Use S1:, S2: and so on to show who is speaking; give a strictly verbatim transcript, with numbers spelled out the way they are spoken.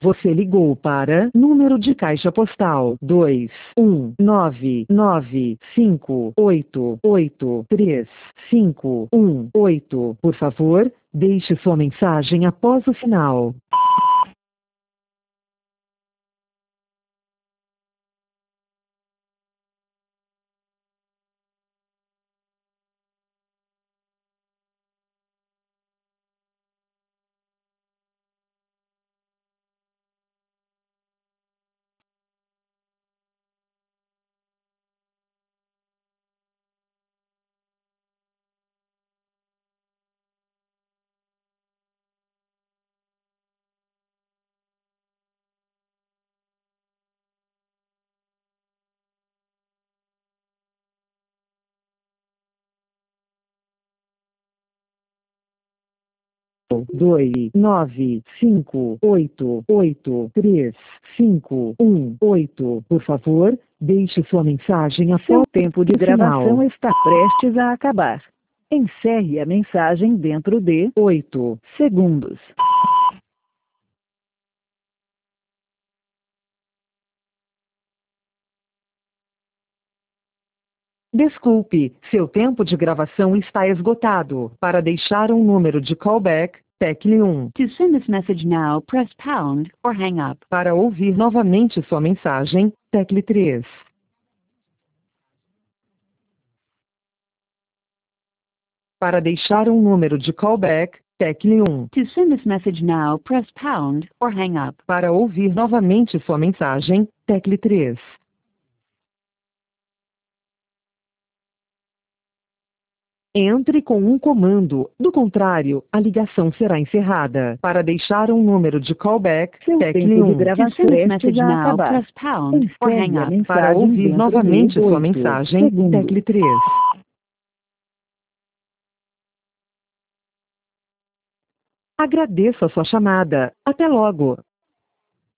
S1: Você ligou para número de caixa postal dois um nove nove cinco oito oito três cinco um oito. Por favor, deixe sua mensagem após o sinal. Dois nove cinco oito oito três cinco um oito. Por favor, deixe sua mensagem após
S2: Seu tempo de
S1: o
S2: gravação
S1: sinal.
S2: está prestes a acabar. Encerre a mensagem dentro de
S1: oito
S2: segundos.
S1: Desculpe, seu tempo de gravação está esgotado. Para deixar um número de callback, tecle um.
S3: To send this message now, press pound or hang up.
S1: Para ouvir novamente sua mensagem, tecle três. Para deixar um número de callback, tecle um.
S3: To send this message now, press pound or hang up.
S1: Para ouvir novamente sua mensagem, tecle três. Entre com um comando, do contrário, a ligação será encerrada. Para deixar um número de callback,
S2: Seu
S1: tecle
S2: tempo de
S1: um.
S2: gravação
S3: To send this
S2: prestes
S3: message
S2: a
S3: now,
S2: acabar.
S3: press pound or
S2: Encerre
S3: hang
S2: a
S3: up.
S2: mensagem
S1: Para ouvir
S2: dentro
S1: novamente
S2: de
S1: sua
S2: oito
S1: mensagem,
S2: segundos.
S1: tecle três. Agradeço a sua chamada. Até logo.